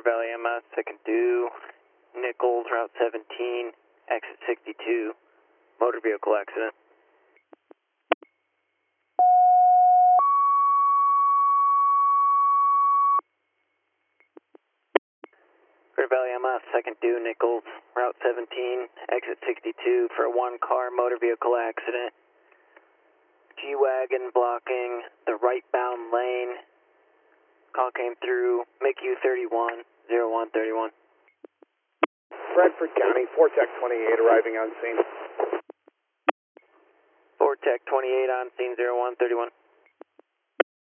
Valley MS, I can do Nichols, Route 17, exit 62, motor vehicle accident. Clear Valley MS, I can do Nichols, Route 17, exit 62 for a one-car motor vehicle accident. G-Wagon blocking the right-bound lane. Call came through MICU 31, 0131. Bradford County, 4-Tech 28 arriving on scene. 4-Tech 28 on scene 0131.